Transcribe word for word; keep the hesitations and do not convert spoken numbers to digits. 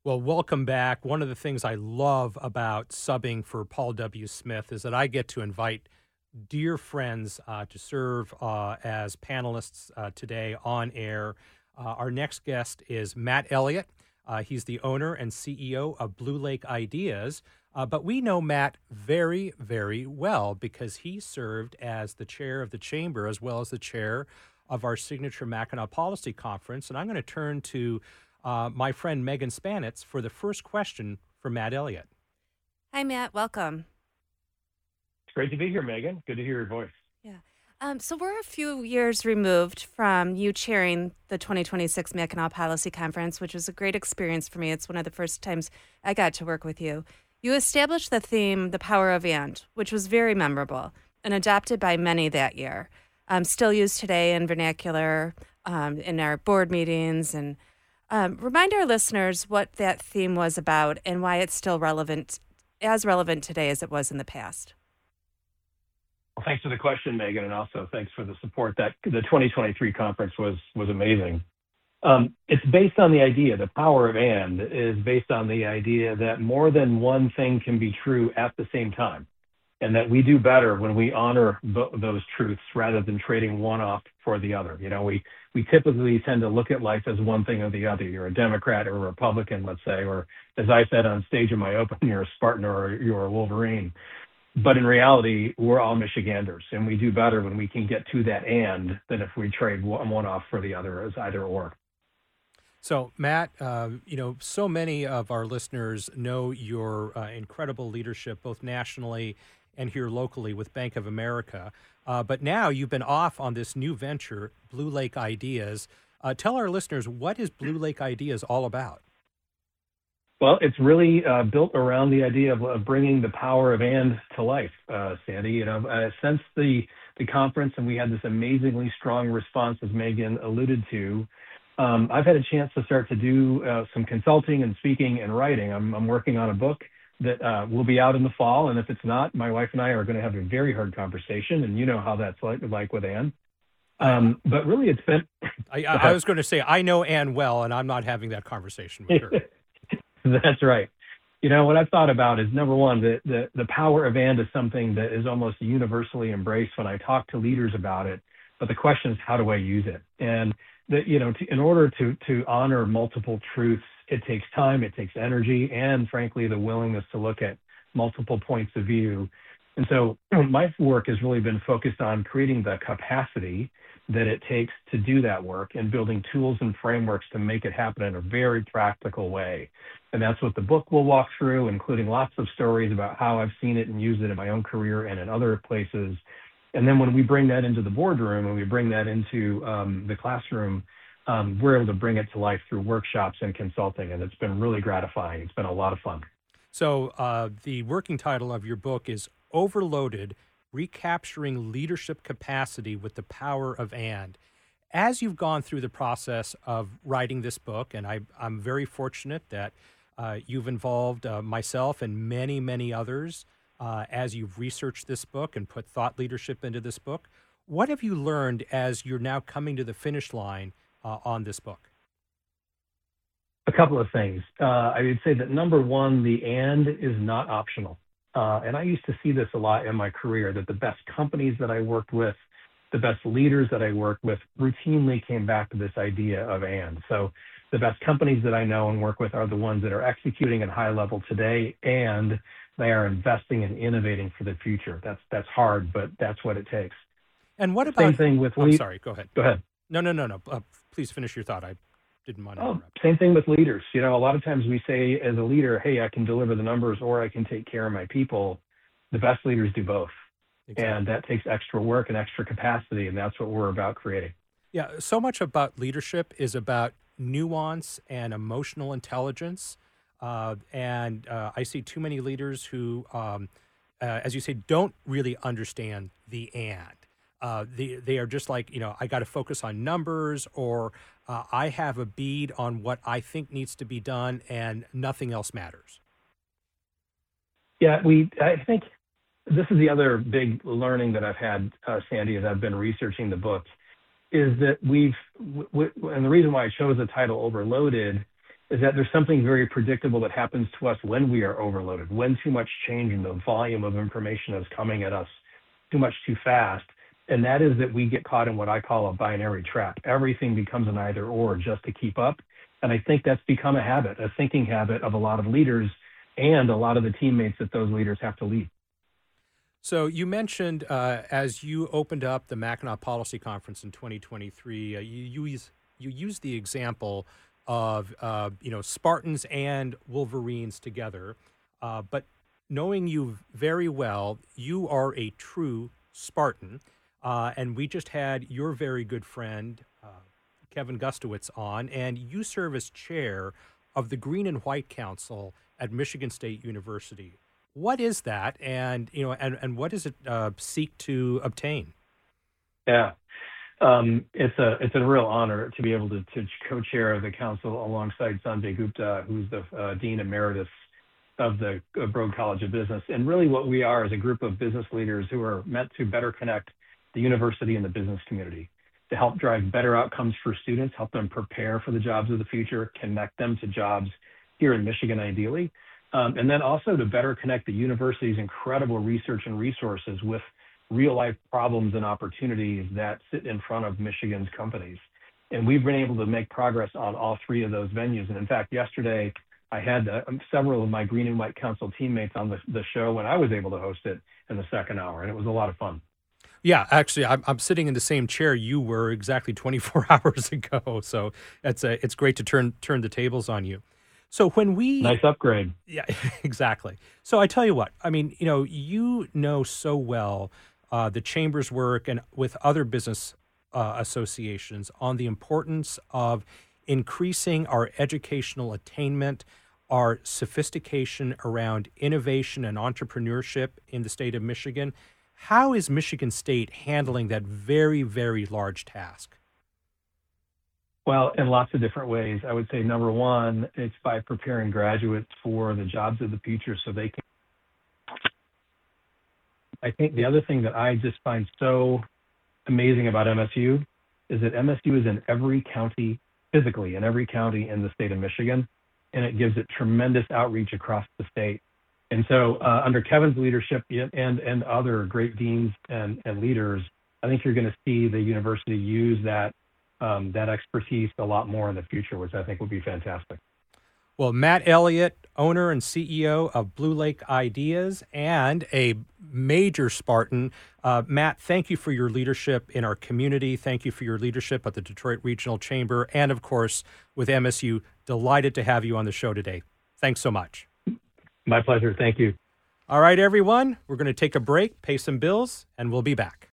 Well, welcome back. One of the things I love about subbing for Paul W. Smith is that I get to invite dear friends uh, to serve uh, as panelists uh, today on air. Uh, our next guest is Matt Elliott. Uh, he's the owner and C E O of Blue Lake Ideas. Uh, but we know Matt very, very well because he served as the chair of the chamber as well as the chair of our signature Mackinac Policy Conference. And I'm going to turn to uh, my friend Megan Spanitz for the first question for Matt Elliott. Hi, Matt. Welcome. It's great to be here, Megan. Good to hear your voice. Yeah. Um, so we're a few years removed from you chairing the twenty twenty-six Mackinac Policy Conference, which was a great experience for me. It's one of the first times I got to work with you. You established the theme, The Power of And, which was very memorable and adopted by many that year. Um, still used today in vernacular, um, in our board meetings. And um, remind our listeners what that theme was about and why it's still relevant, as relevant today as it was in the past. Well, thanks for the question, Megan, and also thanks for the support. That the twenty twenty-three conference was was amazing. Um, it's based on the idea, the power of and is based on the idea that more than one thing can be true at the same time, and that we do better when we honor bo- those truths rather than trading one off for the other. You know, we we typically tend to look at life as one thing or the other. You're a Democrat or a Republican, let's say, or as I said on stage in my open, you're a Spartan or you're a Wolverine. But in reality, we're all Michiganders, and we do better when we can get to that and than if we trade one, one off for the other as either or. So, Matt, uh, you know, so many of our listeners know your uh, incredible leadership, both nationally and here locally with Bank of America. Uh, but now you've been off on this new venture, Blue Lake Ideas. Uh, tell our listeners, what is Blue Lake Ideas all about? Well, it's really uh, built around the idea of, of bringing the power of and to life, uh, Sandy. You know, uh, since the the conference, and we had this amazingly strong response, as Megan alluded to. Um, I've had a chance to start to do uh, some consulting and speaking and writing. I'm, I'm working on a book that uh, will be out in the fall, and if it's not, my wife and I are going to have a very hard conversation, and you know how that's like, like with Anne. Um, but really, it's been. I, I, I was going to say I know Anne well, and I'm not having that conversation with her. That's right. You know, what I've thought about is, number one, the, the, the power of and is something that is almost universally embraced when I talk to leaders about it. But the question is, how do I use it? And, that you know, to, in order to, to honor multiple truths, it takes time, it takes energy, and frankly, the willingness to look at multiple points of view. And so my work has really been focused on creating the capacity that it takes to do that work and building tools and frameworks to make it happen in a very practical way. And that's what the book will walk through, including lots of stories about how I've seen it and used it in my own career and in other places. And then when we bring that into the boardroom and we bring that into um, the classroom, um, we're able to bring it to life through workshops and consulting. And it's been really gratifying. It's been a lot of fun. So uh, the working title of your book is Overloaded, Recapturing Leadership Capacity with the Power of And. As you've gone through the process of writing this book, and I, I'm very fortunate that uh, you've involved uh, myself and many, many others uh, as you've researched this book and put thought leadership into this book. What have you learned as you're now coming to the finish line uh, on this book? A couple of things. Uh, I would say that number one, the and is not optional. Uh, and I used to see this a lot in my career, that the best companies that I worked with, the best leaders that I worked with routinely came back to this idea of and. So the best companies that I know and work with are the ones that are executing at high level today, and they are investing and innovating for the future. That's that's hard, but that's what it takes. And what about... Same thing with... I'm lead- sorry, go ahead. Go ahead. No, no, no, no. Uh, please finish your thought. I didn't want to Oh, interrupt. same thing with leaders. You know, a lot of times we say as a leader, hey, I can deliver the numbers or I can take care of my people. The best leaders do both. Exactly. And that takes extra work and extra capacity, and that's what we're about creating. Yeah, so much about leadership is about nuance and emotional intelligence. Uh, and uh, I see too many leaders who, um, uh, as you say, don't really understand the and. Uh, they, they are just like, you know, I got to focus on numbers, or uh, I have a bead on what I think needs to be done and nothing else matters. Yeah, we. I think this is the other big learning that I've had, uh, Sandy, as I've been researching the book, is that we've, w- w- and the reason why I chose the title Overloaded is that there's something very predictable that happens to us when we are overloaded, when too much change and the volume of information is coming at us too much too fast. And that is that we get caught in what I call a binary trap. Everything becomes an either or just to keep up. And I think that's become a habit, a thinking habit of a lot of leaders and a lot of the teammates that those leaders have to lead. So you mentioned uh, as you opened up the Mackinac Policy Conference in twenty twenty-three, uh, you use you used the example of uh, you know Spartans and Wolverines together, uh, but knowing you very well, you are a true Spartan, uh, and we just had your very good friend uh, Kevin Gustowitz on, and you serve as chair of the Green and White Council at Michigan State University. What is that, and you know, and, and what does it uh, seek to obtain? Yeah, um, it's a it's a real honor to be able to, to co-chair the council alongside Sanjay Gupta, who's the uh, dean emeritus of the uh, Broad College of Business. And really, what we are is a group of business leaders who are meant to better connect the university and the business community to help drive better outcomes for students, help them prepare for the jobs of the future, connect them to jobs here in Michigan, ideally. Um, and then also to better connect the university's incredible research and resources with real-life problems and opportunities that sit in front of Michigan's companies. And we've been able to make progress on all three of those venues. And in fact, yesterday, I had uh, several of my Green and White Council teammates on the, the show when I was able to host it in the second hour, and it was a lot of fun. Yeah, actually, I'm, I'm sitting in the same chair you were exactly twenty-four hours ago. So it's a, it's great to turn turn the tables on you. So when we nice upgrade. Yeah, exactly. So I tell you what, I mean, you know, you know so well uh, the chamber's work and with other business uh, associations on the importance of increasing our educational attainment, our sophistication around innovation and entrepreneurship in the state of Michigan. How is Michigan State handling that very, very large task? Well, in lots of different ways. I would say number one, it's by preparing graduates for the jobs of the future so they can. I think the other thing that I just find so amazing about M S U is that M S U is in every county, physically in every county in the state of Michigan, and it gives it tremendous outreach across the state. And so uh, under Kevin's leadership and, and other great deans and, and leaders, I think you're going to see the university use that Um, that expertise a lot more in the future, which I think would be fantastic. Well, Matt Elliott, owner and C E O of Blue Lake Ideas and a major Spartan. Uh, Matt, thank you for your leadership in our community. Thank you for your leadership at the Detroit Regional Chamber and, of course, with M S U. Delighted to have you on the show today. Thanks so much. My pleasure. Thank you. All right, everyone, we're going to take a break, pay some bills, and we'll be back.